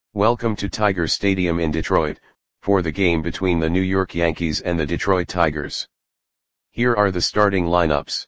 Welcome to Tiger Stadium in Detroit, for the game between the New York Yankees and the Detroit Tigers. Here are the starting lineups.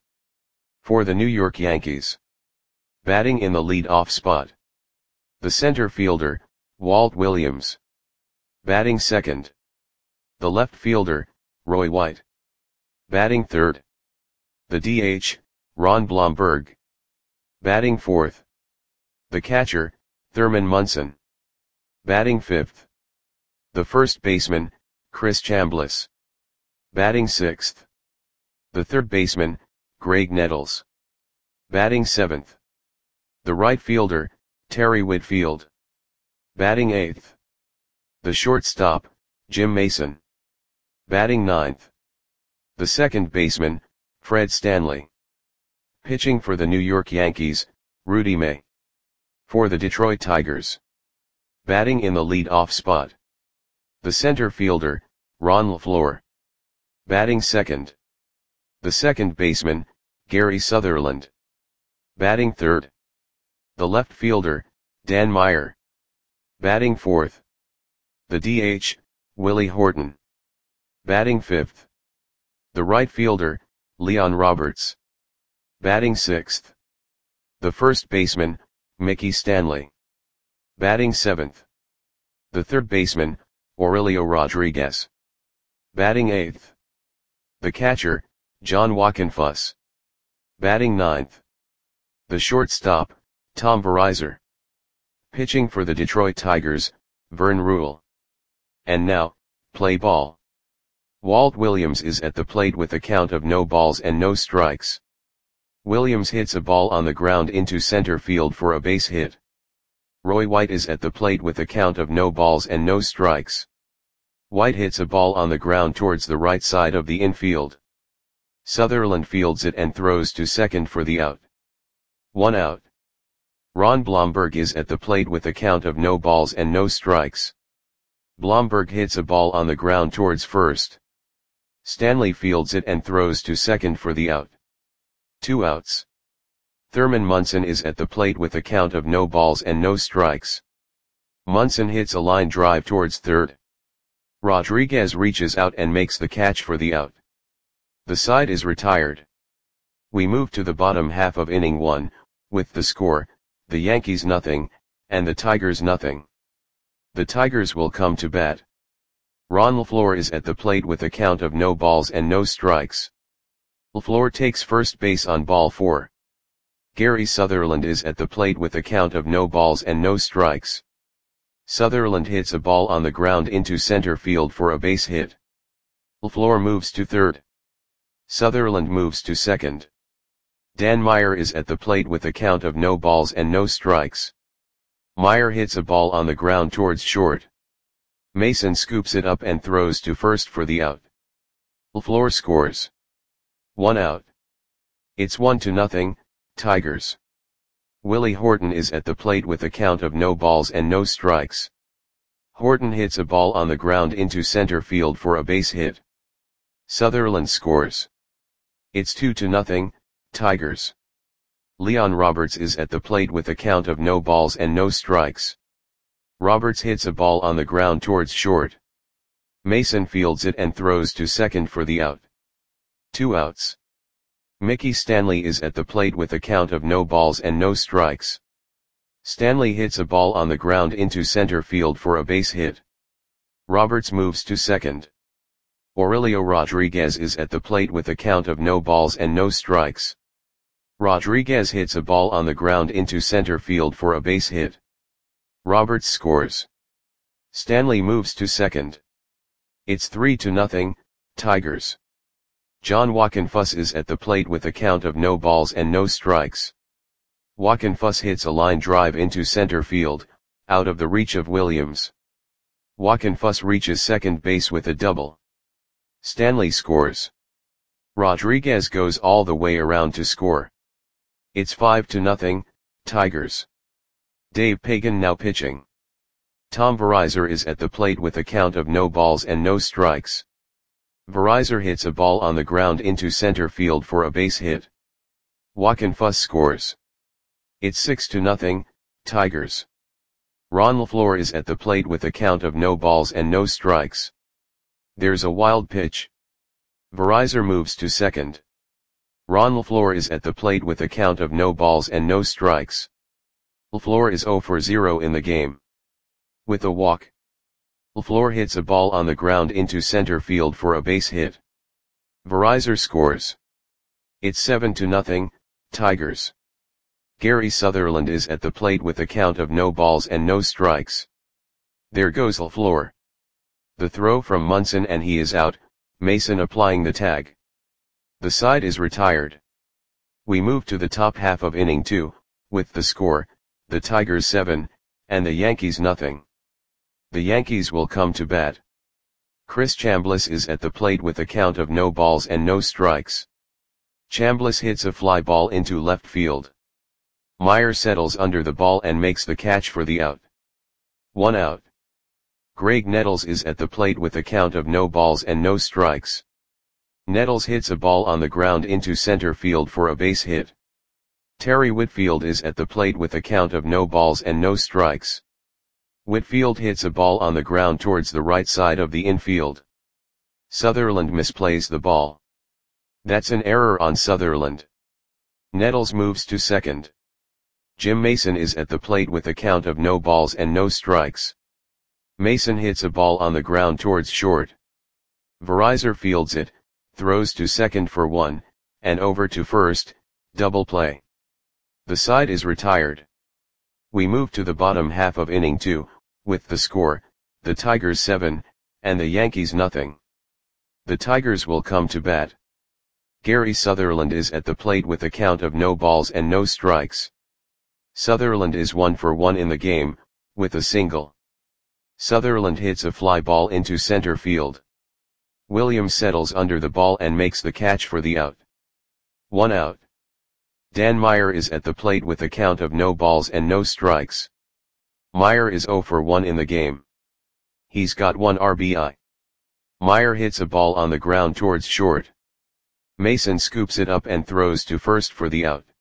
For the New York Yankees. Batting in the lead-off spot. The center fielder, Walt Williams. Batting second. The left fielder, Roy White. Batting third. The DH, Ron Blomberg. Batting fourth. The catcher, Thurman Munson. Batting fifth. The first baseman, Chris Chambliss. Batting sixth. The third baseman, Graig Nettles. Batting seventh. The right fielder, Terry Whitfield. Batting eighth. The shortstop, Jim Mason. Batting ninth. The second baseman, Fred Stanley. Pitching for the New York Yankees, Rudy May. For the Detroit Tigers. Batting in the lead-off spot. The center fielder, Ron LeFlore. Batting second. The second baseman, Gary Sutherland. Batting third. The left fielder, Dan Meyer. Batting fourth. The DH, Willie Horton. Batting fifth. The right fielder, Leon Roberts. Batting sixth. The first baseman, Mickey Stanley. Batting seventh. The third baseman, Aurelio Rodriguez. Batting eighth. The catcher, John Wockenfuss. Batting ninth. The shortstop, Tom Verizar. Pitching for the Detroit Tigers, Vern Rule. And now, play ball. Walt Williams is at the plate with a count of no balls and no strikes. Williams hits a ball on the ground into center field for a base hit. Roy White is at the plate with a count of no balls and no strikes. White hits a ball on the ground towards the right side of the infield. Sutherland fields it and throws to second for the out. 1 out. Ron Blomberg is at the plate with a count of no balls and no strikes. Blomberg hits a ball on the ground towards first. Stanley fields it and throws to second for the out. 2 outs. Thurman Munson is at the plate with a count of no balls and no strikes. Munson hits a line drive towards third. Rodriguez reaches out and makes the catch for the out. The side is retired. We move to the bottom half of inning 1, with the score, the Yankees nothing, and the Tigers nothing. The Tigers will come to bat. Ron LeFlore is at the plate with a count of no balls and no strikes. LeFlore takes first base on ball 4. Gary Sutherland is at the plate with a count of no balls and no strikes. Sutherland hits a ball on the ground into center field for a base hit. LeFlore moves to third. Sutherland moves to second. Dan Meyer is at the plate with a count of no balls and no strikes. Meyer hits a ball on the ground towards short. Mason scoops it up and throws to first for the out. LeFlore scores. 1 out. It's 1-0, Tigers. Willie Horton is at the plate with a count of no balls and no strikes. Horton hits a ball on the ground into center field for a base hit. Sutherland scores. It's 2-0, Tigers. Leon Roberts is at the plate with a count of no balls and no strikes. Roberts hits a ball on the ground towards short. Mason fields it and throws to second for the out. 2 outs. Mickey Stanley is at the plate with a count of no balls and no strikes. Stanley hits a ball on the ground into center field for a base hit. Roberts moves to second. Aurelio Rodriguez is at the plate with a count of no balls and no strikes. Rodriguez hits a ball on the ground into center field for a base hit. Roberts scores. Stanley moves to second. It's 3-0, Tigers. John Wockenfuss is at the plate with a count of no balls and no strikes. Wockenfuss hits a line drive into center field, out of the reach of Williams. Wockenfuss reaches second base with a double. Stanley scores. Rodriguez goes all the way around to score. It's 5-0, Tigers. Dave Pagan now pitching. Tom Verizar is at the plate with a count of no balls and no strikes. Verizar hits a ball on the ground into center field for a base hit. Wockenfuss scores. It's 6-0, Tigers. Ron LeFleur is at the plate with a count of no balls and no strikes. There's a wild pitch. Verizor moves to second. Ron LeFleur is at the plate with a count of no balls and no strikes. LeFleur is 0 for 0 in the game. With a walk, LeFleur hits a ball on the ground into center field for a base hit. Verizor scores. It's 7-0, Tigers. Gary Sutherland is at the plate with a count of no balls and no strikes. There goes LeFleur. The throw from Munson and he is out, Mason applying the tag. The side is retired. We move to the top half of inning 2, with the score, the Tigers 7, and the Yankees nothing. The Yankees will come to bat. Chris Chambliss is at the plate with a count of no balls and no strikes. Chambliss hits a fly ball into left field. Meyer settles under the ball and makes the catch for the out. 1 out. Greg Nettles is at the plate with a count of no balls and no strikes. Nettles hits a ball on the ground into center field for a base hit. Terry Whitfield is at the plate with a count of no balls and no strikes. Whitfield hits a ball on the ground towards the right side of the infield. Sutherland misplays the ball. That's an error on Sutherland. Nettles moves to second. Jim Mason is at the plate with a count of no balls and no strikes. Mason hits a ball on the ground towards short. Verizor fields it, throws to second for 1, and over to first, double play. The side is retired. We move to the bottom half of inning 2, with the score, the Tigers 7, and the Yankees nothing. The Tigers will come to bat. Gary Sutherland is at the plate with a count of no balls and no strikes. Sutherland is 1 for 1 in the game, with a single. Sutherland hits a fly ball into center field. Williams settles under the ball and makes the catch for the out. 1 out. Dan Meyer is at the plate with a count of no balls and no strikes. Meyer is 0 for 1 in the game. He's got 1 RBI. Meyer hits a ball on the ground towards short. Mason scoops it up and throws to first for the out.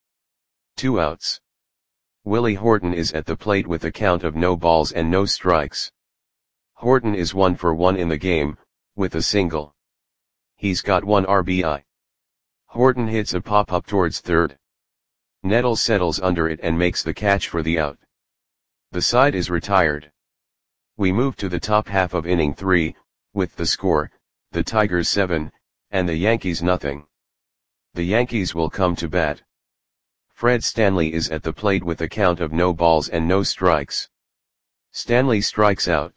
2 outs. Willie Horton is at the plate with a count of no balls and no strikes. Horton is 1 for 1 in the game, with a single. He's got 1 RBI. Horton hits a pop-up towards third. Nettles settles under it and makes the catch for the out. The side is retired. We move to the top half of inning 3, with the score, the Tigers 7, and the Yankees nothing. The Yankees will come to bat. Fred Stanley is at the plate with a count of no balls and no strikes. Stanley strikes out.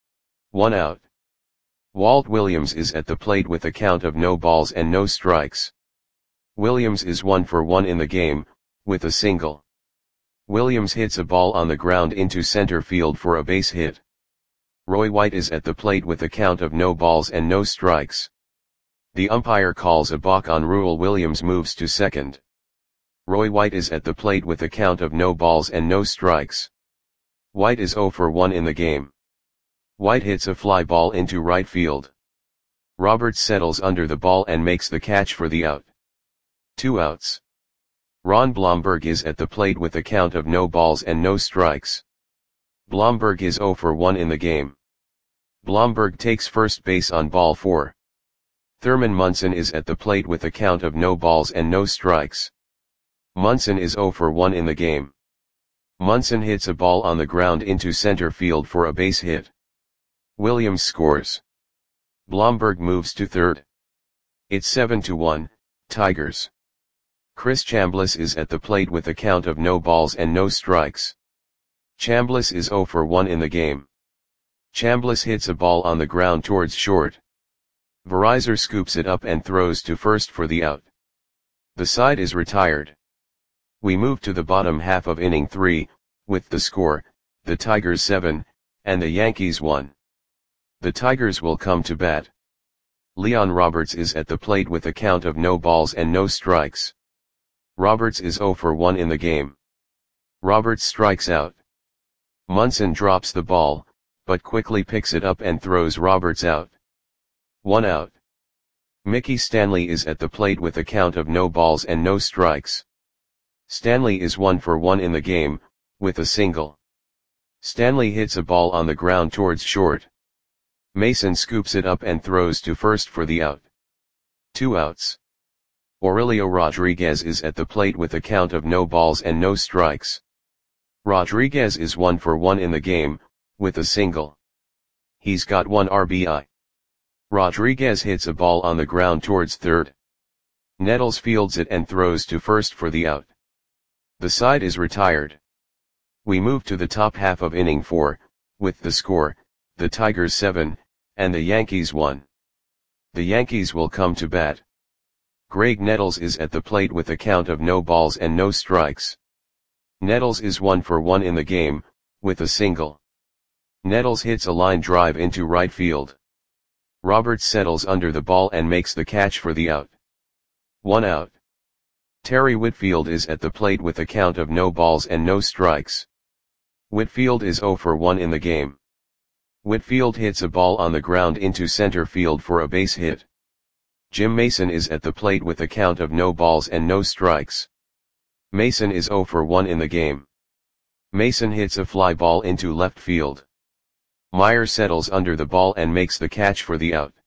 1 out. Walt Williams is at the plate with a count of no balls and no strikes. Williams is 1 for 1 in the game, with a single. Williams hits a ball on the ground into center field for a base hit. Roy White is at the plate with a count of no balls and no strikes. The umpire calls a balk on Rule. Williams moves to second. Roy White is at the plate with a count of no balls and no strikes. White is 0 for 1 in the game. White hits a fly ball into right field. Roberts settles under the ball and makes the catch for the out. 2 outs. Ron Blomberg is at the plate with a count of no balls and no strikes. Blomberg is 0 for 1 in the game. Blomberg takes first base on ball 4. Thurman Munson is at the plate with a count of no balls and no strikes. Munson is 0 for 1 in the game. Munson hits a ball on the ground into center field for a base hit. Williams scores. Blomberg moves to third. It's 7-1, Tigers. Chris Chambliss is at the plate with a count of no balls and no strikes. Chambliss is 0 for 1 in the game. Chambliss hits a ball on the ground towards short. Verizor scoops it up and throws to first for the out. The side is retired. We move to the bottom half of inning 3, with the score, the Tigers 7, and the Yankees 1. The Tigers will come to bat. Leon Roberts is at the plate with a count of no balls and no strikes. Roberts is 0 for 1 in the game. Roberts strikes out. Munson drops the ball, but quickly picks it up and throws Roberts out. 1 out. Mickey Stanley is at the plate with a count of no balls and no strikes. Stanley is 1 for 1 in the game, with a single. Stanley hits a ball on the ground towards short. Mason scoops it up and throws to first for the out. 2 outs. Aurelio Rodriguez is at the plate with a count of no balls and no strikes. Rodriguez is 1 for 1 in the game, with a single. He's got 1 RBI. Rodriguez hits a ball on the ground towards third. Nettles fields it and throws to first for the out. The side is retired. We move to the top half of inning 4, with the score, the Tigers 7, and the Yankees 1. The Yankees will come to bat. Greg Nettles is at the plate with a count of no balls and no strikes. Nettles is 1 for 1 in the game, with a single. Nettles hits a line drive into right field. Roberts settles under the ball and makes the catch for the out. 1 out. Terry Whitfield is at the plate with a count of no balls and no strikes. Whitfield is 0 for 1 in the game. Whitfield hits a ball on the ground into center field for a base hit. Jim Mason is at the plate with a count of no balls and no strikes. Mason is 0 for 1 in the game. Mason hits a fly ball into left field. Meyer settles under the ball and makes the catch for the out.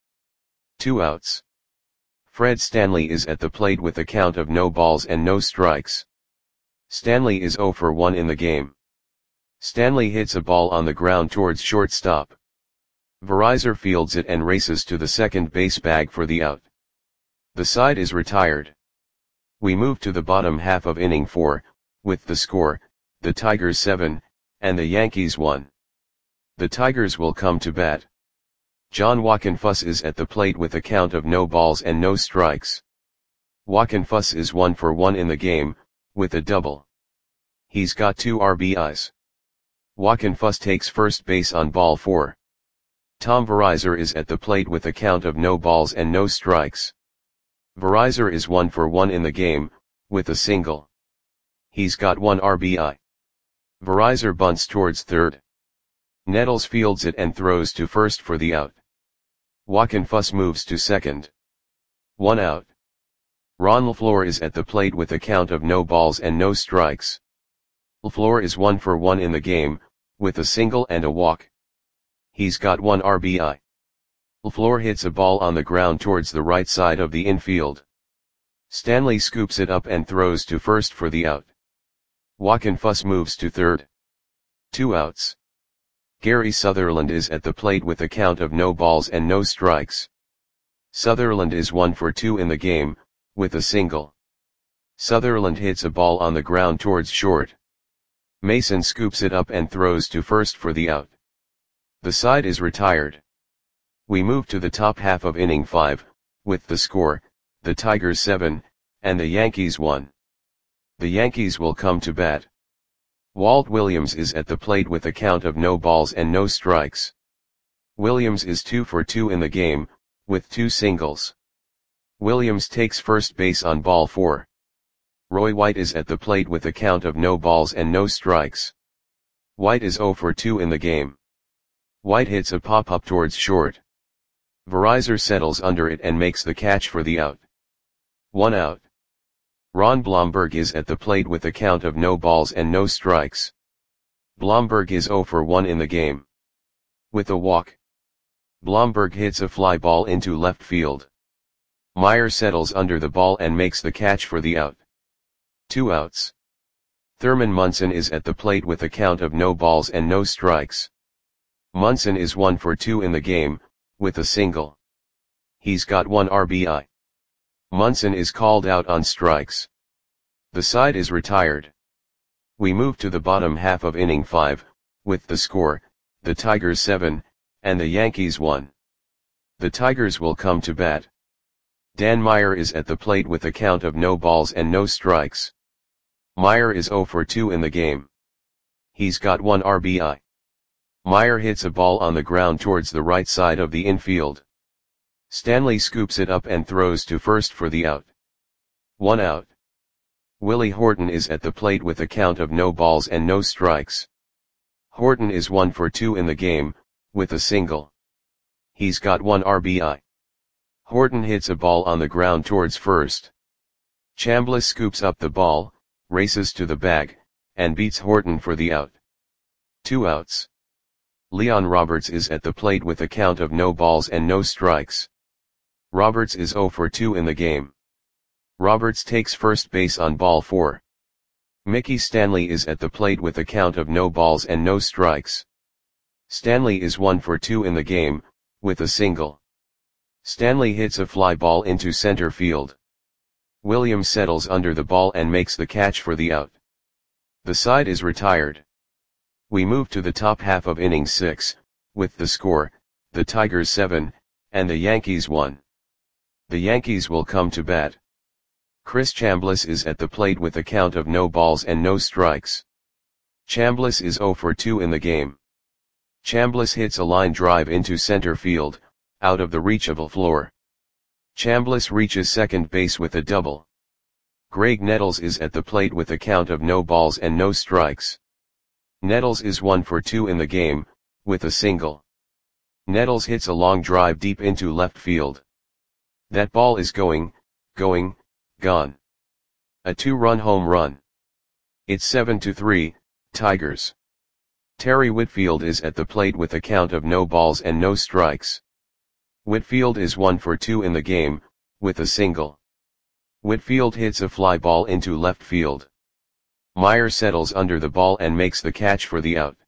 2 outs. Fred Stanley is at the plate with a count of no balls and no strikes. Stanley is 0 for 1 in the game. Stanley hits a ball on the ground towards shortstop. Verizor fields it and races to the second base bag for the out. The side is retired. We move to the bottom half of inning 4, with the score, the Tigers 7, and the Yankees 1. The Tigers will come to bat. John Wockenfuss is at the plate with a count of no balls and no strikes. Wockenfuss is 1 for 1 in the game, with a double. He's got 2 RBIs. Wockenfuss takes first base on ball 4. Tom Verizor is at the plate with a count of no balls and no strikes. Verizor is 1 for 1 in the game, with a single. He's got 1 RBI. Verizor bunts towards third. Nettles fields it and throws to first for the out. Wockenfuss moves to second. 1 out. Ron LaFleur is at the plate with a count of no balls and no strikes. LaFleur is 1 for 1 in the game, with a single and a walk. He's got 1 RBI. LaFleur hits a ball on the ground towards the right side of the infield. Stanley scoops it up and throws to first for the out. Wockenfuss moves to third. 2 outs. Gary Sutherland is at the plate with a count of no balls and no strikes. Sutherland is 1 for 2 in the game, with a single. Sutherland hits a ball on the ground towards short. Mason scoops it up and throws to first for the out. The side is retired. We move to the top half of inning 5, with the score, the Tigers 7, and the Yankees 1. The Yankees will come to bat. Walt Williams is at the plate with a count of no balls and no strikes. Williams is 2 for 2 in the game, with 2 singles. Williams takes first base on ball 4. Roy White is at the plate with a count of no balls and no strikes. White is 0 for 2 in the game. White hits a pop-up towards short. Verizor settles under it and makes the catch for the out. 1 out. Ron Blomberg is at the plate with a count of no balls and no strikes. Blomberg is 0 for 1 in the game. With a walk. Blomberg hits a fly ball into left field. Meyer settles under the ball and makes the catch for the out. 2 outs. Thurman Munson is at the plate with a count of no balls and no strikes. Munson is 1 for 2 in the game, with a single. He's got 1 RBI. Munson is called out on strikes. The side is retired. We move to the bottom half of inning 5, with the score, the Tigers 7, and the Yankees 1. The Tigers will come to bat. Dan Meyer is at the plate with a count of no balls and no strikes. Meyer is 0 for 2 in the game. He's got 1 RBI. Meyer hits a ball on the ground towards the right side of the infield. Stanley scoops it up and throws to first for the out. 1 out. Willie Horton is at the plate with a count of no balls and no strikes. Horton is 1 for 2 in the game, with a single. He's got 1 RBI. Horton hits a ball on the ground towards first. Chambliss scoops up the ball, races to the bag, and beats Horton for the out. 2 outs. Leon Roberts is at the plate with a count of no balls and no strikes. Roberts is 0 for 2 in the game. Roberts takes first base on ball 4. Mickey Stanley is at the plate with a count of no balls and no strikes. Stanley is 1 for 2 in the game, with a single. Stanley hits a fly ball into center field. Williams settles under the ball and makes the catch for the out. The side is retired. We move to the top half of inning 6, with the score, the Tigers 7, and the Yankees 1. The Yankees will come to bat. Chris Chambliss is at the plate with a count of no balls and no strikes. Chambliss is 0 for 2 in the game. Chambliss hits a line drive into center field, out of the reach of LaFleur. Chambliss reaches second base with a double. Greg Nettles is at the plate with a count of no balls and no strikes. Nettles is 1 for 2 in the game, with a single. Nettles hits a long drive deep into left field. That ball is going, gone. A 2-run home run. It's 7-3, Tigers. Terry Whitfield is at the plate with a count of no balls and no strikes. Whitfield is 1 for 2 in the game, with a single. Whitfield hits a fly ball into left field. Meyer settles under the ball and makes the catch for the out.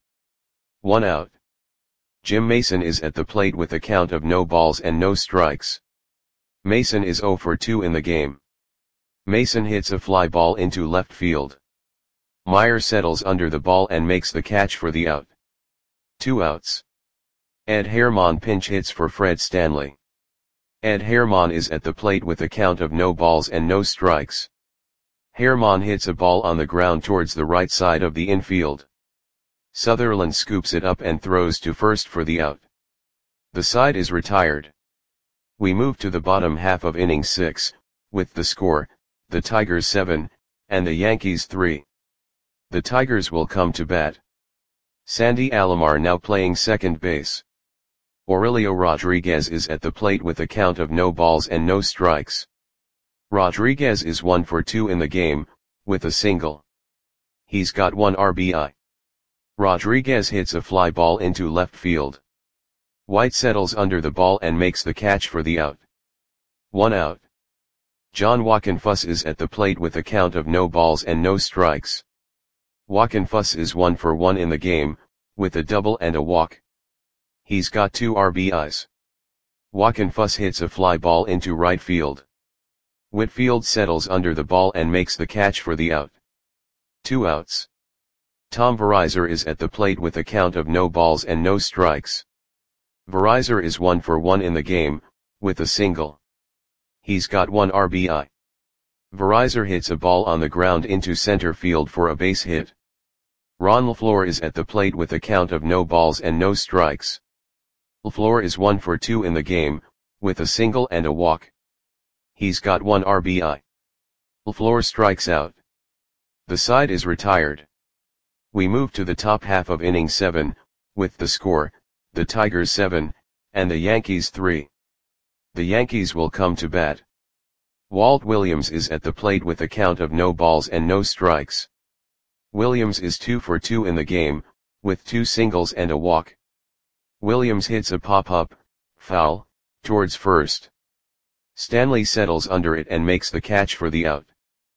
1 out. Jim Mason is at the plate with a count of no balls and no strikes. Mason is 0 for 2 in the game. Mason hits a fly ball into left field. Meyer settles under the ball and makes the catch for the out. 2 outs. Ed Herman pinch hits for Fred Stanley. Ed Herman is at the plate with a count of no balls and no strikes. Herman hits a ball on the ground towards the right side of the infield. Sutherland scoops it up and throws to first for the out. The side is retired. We move to the bottom half of inning 6, with the score, the Tigers 7, and the Yankees 3. The Tigers will come to bat. Sandy Alomar now playing second base. Aurelio Rodriguez is at the plate with a count of no balls and no strikes. Rodriguez is 1 for 2 in the game, with a single. He's got 1 RBI. Rodriguez hits a fly ball into left field. White settles under the ball and makes the catch for the out. 1 out. John Wockenfuss is at the plate with a count of no balls and no strikes. Wockenfuss is 1 for 1 in the game, with a double and a walk. He's got 2 RBIs. Wockenfuss hits a fly ball into right field. Whitfield settles under the ball and makes the catch for the out. 2 outs. Tom Verizar is at the plate with a count of no balls and no strikes. Verizar is 1 for 1 in the game, with a single. He's got 1 RBI. Verizar hits a ball on the ground into center field for a base hit. Ron LaFleur is at the plate with a count of no balls and no strikes. LaFleur is 1 for 2 in the game, with a single and a walk. He's got 1 RBI. LaFleur strikes out. The side is retired. We move to the top half of inning 7, with the score, the Tigers 7, and the Yankees 3. The Yankees will come to bat. Walt Williams is at the plate with a count of no balls and no strikes. Williams is 2 for 2 in the game, with 2 singles and a walk. Williams hits a pop-up, foul, towards first. Stanley settles under it and makes the catch for the out.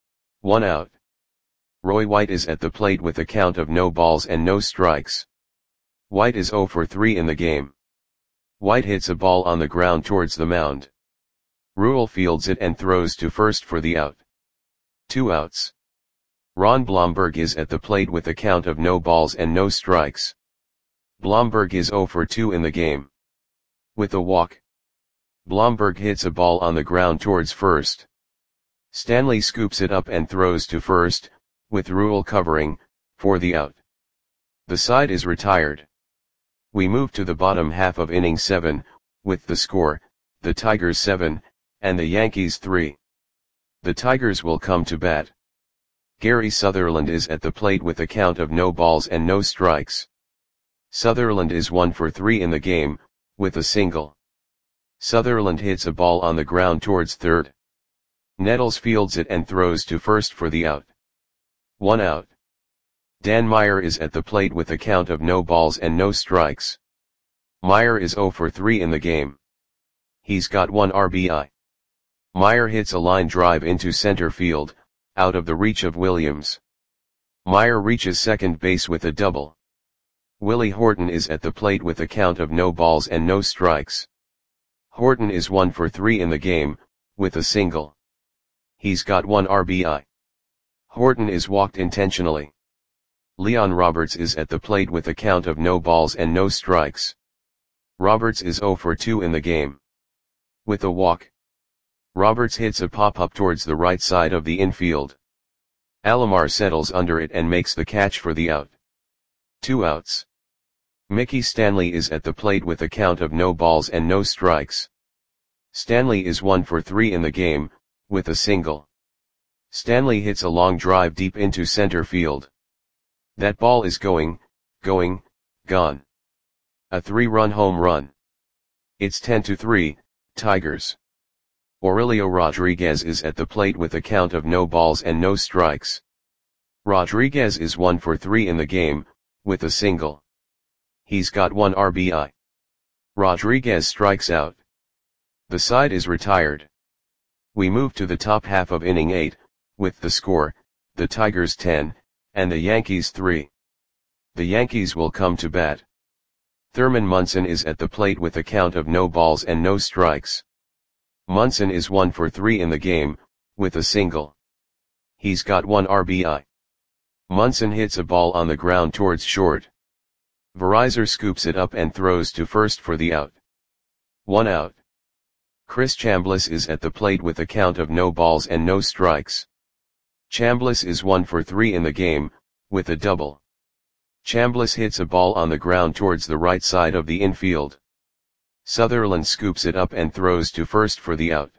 1 out. Roy White is at the plate with a count of no balls and no strikes. White is 0 for 3 in the game. White hits a ball on the ground towards the mound. Rule fields it and throws to first for the out. 2 outs. Ron Blomberg is at the plate with a count of no balls and no strikes. Blomberg is 0 for 2 in the game. With a walk. Blomberg hits a ball on the ground towards first. Stanley scoops it up and throws to first, with Rule covering, for the out. The side is retired. We move to the bottom half of inning 7, with the score, the Tigers 7, and the Yankees 3. The Tigers will come to bat. Gary Sutherland is at the plate with a count of no balls and no strikes. Sutherland is 1 for 3 in the game, with a single. Sutherland hits a ball on the ground towards third. Nettles fields it and throws to first for the out. 1 out. Dan Meyer is at the plate with a count of no balls and no strikes. Meyer is 0 for 3 in the game. He's got 1 RBI. Meyer hits a line drive into center field, out of the reach of Williams. Meyer reaches second base with a double. Willie Horton is at the plate with a count of no balls and no strikes. Horton is 1 for 3 in the game, with a single. He's got 1 RBI. Horton is walked intentionally. Leon Roberts is at the plate with a count of no balls and no strikes. Roberts is 0 for 2 in the game. With a walk. Roberts hits a pop-up towards the right side of the infield. Alomar settles under it and makes the catch for the out. 2 outs. Mickey Stanley is at the plate with a count of no balls and no strikes. Stanley is 1 for 3 in the game, with a single. Stanley hits a long drive deep into center field. That ball is going, gone. A 3-run home run. It's 10-3, Tigers. Aurelio Rodriguez is at the plate with a count of no balls and no strikes. Rodriguez is 1 for 3 in the game, with a single. He's got 1 RBI. Rodriguez strikes out. The side is retired. We move to the top half of inning 8, with the score, the Tigers 10, and the Yankees 3. The Yankees will come to bat. Thurman Munson is at the plate with a count of no balls and no strikes. Munson is 1 for 3 in the game, with a single. He's got 1 RBI. Munson hits a ball on the ground towards short. Verizor scoops it up and throws to first for the out. 1 out. Chris Chambliss is at the plate with a count of no balls and no strikes. Chambliss is 1 for 3 in the game, with a double. Chambliss hits a ball on the ground towards the right side of the infield. Sutherland scoops it up and throws to first for the out.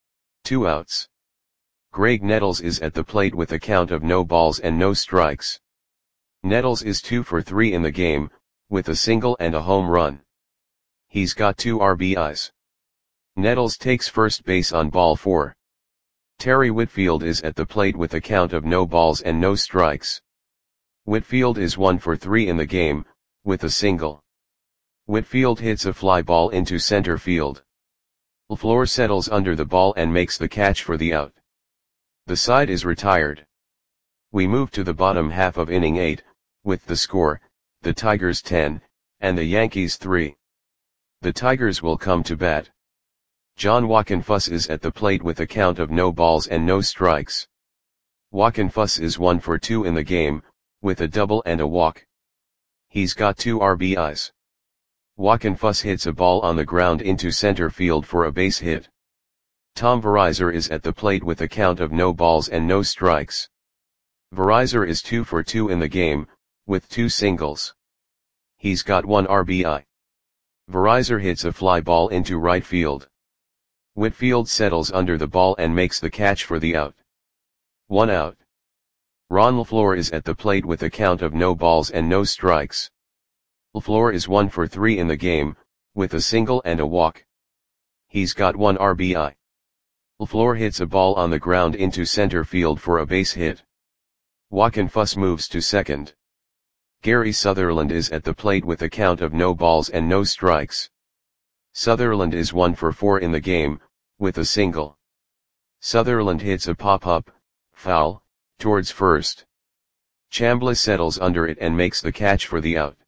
2 outs. Greg Nettles is at the plate with a count of no balls and no strikes. Nettles is 2 for 3 in the game, with a single and a home run. He's got 2 RBIs. Nettles takes first base on ball 4. Terry Whitfield is at the plate with a count of no balls and no strikes. Whitfield is 1 for 3 in the game, with a single. Whitfield hits a fly ball into center field. LaFleur settles under the ball and makes the catch for the out. The side is retired. We move to the bottom half of inning 8, with the score, the Tigers 10, and the Yankees 3. The Tigers will come to bat. John Wockenfuss is at the plate with a count of no balls and no strikes. Wockenfuss is 1 for 2 in the game, with a double and a walk. He's got 2 RBIs. Wockenfuss hits a ball on the ground into center field for a base hit. Tom Verizor is at the plate with a count of no balls and no strikes. Verizor is 2 for 2 in the game, with 2 singles. He's got 1 RBI. Verizor hits a fly ball into right field. Whitfield settles under the ball and makes the catch for the out. 1 out. Ron LaFleur is at the plate with a count of no balls and no strikes. LaFleur is 1 for 3 in the game, with a single and a walk. He's got 1 RBI. LaFleur hits a ball on the ground into center field for a base hit. Wockenfuss moves to second. Gary Sutherland is at the plate with a count of no balls and no strikes. Sutherland is 1 for 4 in the game, with a single. Sutherland hits a pop-up, foul, towards first. Chambliss settles under it and makes the catch for the out.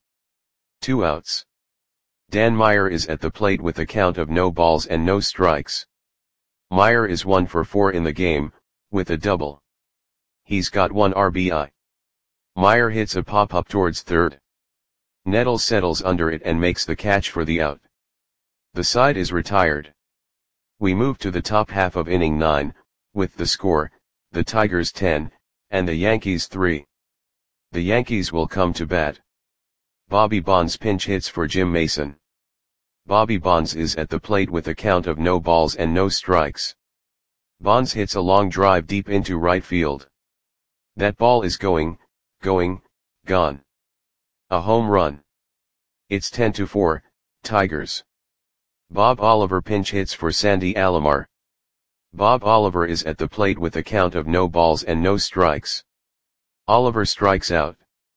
2 outs. Dan Meyer is at the plate with a count of no balls and no strikes. Meyer is 1 for 4 in the game, with a double. He's got 1 RBI. Meyer hits a pop-up towards third. Nettles settles under it and makes the catch for the out. The side is retired. We move to the top half of inning 9, with the score, the Tigers 10, and the Yankees 3. The Yankees will come to bat. Bobby Bonds pinch hits for Jim Mason. Bobby Bonds is at the plate with a count of no balls and no strikes. Bonds hits a long drive deep into right field. That ball is going, gone. A home run. It's 10-4, Tigers. Bob Oliver pinch hits for Sandy Alomar. Bob Oliver is at the plate with a count of no balls and no strikes. Oliver strikes out.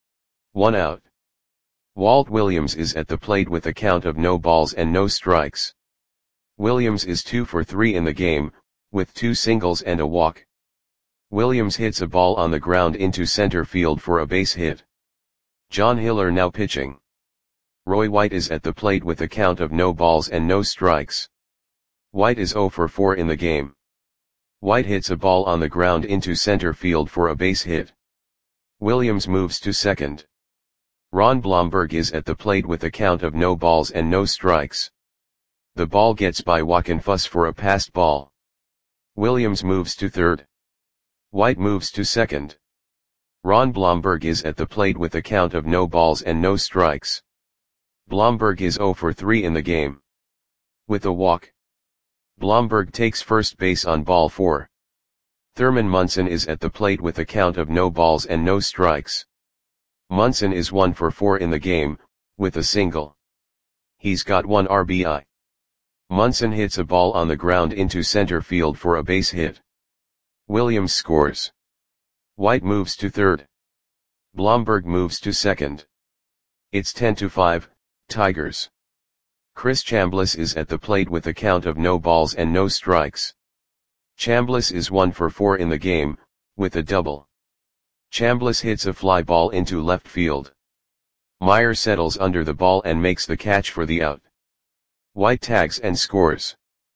1 out. Walt Williams is at the plate with a count of no balls and no strikes. Williams is 2 for 3 in the game, with 2 singles and a walk. Williams hits a ball on the ground into center field for a base hit. John Hiller now pitching. Roy White is at the plate with a count of no balls and no strikes. White is 0 for 4 in the game. White hits a ball on the ground into center field for a base hit. Williams moves to second. Ron Blomberg is at the plate with a count of no balls and no strikes. The ball gets by Joaquin Fuss for a passed ball. Williams moves to third. White moves to second. Ron Blomberg is at the plate with a count of no balls and no strikes. Blomberg is 0 for 3 in the game. With a walk, Blomberg takes first base on ball 4. Thurman Munson is at the plate with a count of no balls and no strikes. Munson is 1 for 4 in the game, with a single. He's got 1 RBI. Munson hits a ball on the ground into center field for a base hit. Williams scores. White moves to third. Blomberg moves to second. It's 10-5, Tigers. Chris Chambliss is at the plate with a count of no balls and no strikes. Chambliss is 1 for 4 in the game, with a double. Chambliss hits a fly ball into left field. Meyer settles under the ball and makes the catch for the out. White tags and scores.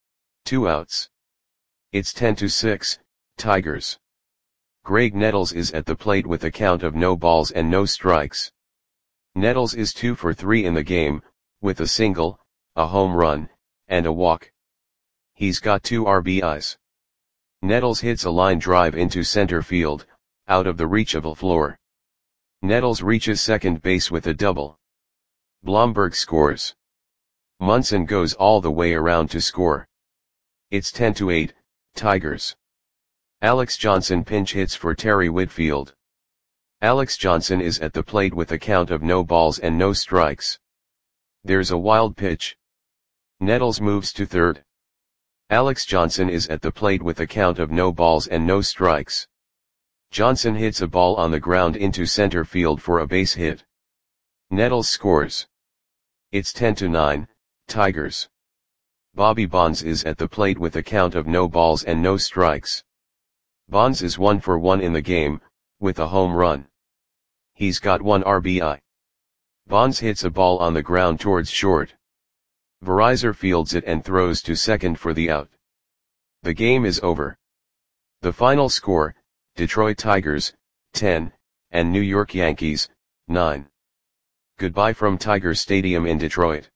2 outs. It's 10-6, Tigers. Greg Nettles is at the plate with a count of no balls and no strikes. Nettles is 2 for 3 in the game, with a single, a home run, and a walk. He's got 2 RBIs. Nettles hits a line drive into center field, out of the reach of LaFleur. Nettles reaches second base with a double. Blomberg scores. Munson goes all the way around to score. It's 10-8, Tigers. Alex Johnson pinch hits for Terry Whitfield. Alex Johnson is at the plate with a count of no balls and no strikes. There's a wild pitch. Nettles moves to third. Alex Johnson is at the plate with a count of no balls and no strikes. Johnson hits a ball on the ground into center field for a base hit. Nettles scores. It's 10-9, Tigers. Bobby Bonds is at the plate with a count of no balls and no strikes. Bonds is 1 for 1 in the game, with a home run. He's got 1 RBI. Bonds hits a ball on the ground towards short. Verizor fields it and throws to second for the out. The game is over. The final score, Detroit Tigers, 10, and New York Yankees, 9. Goodbye from Tiger Stadium in Detroit.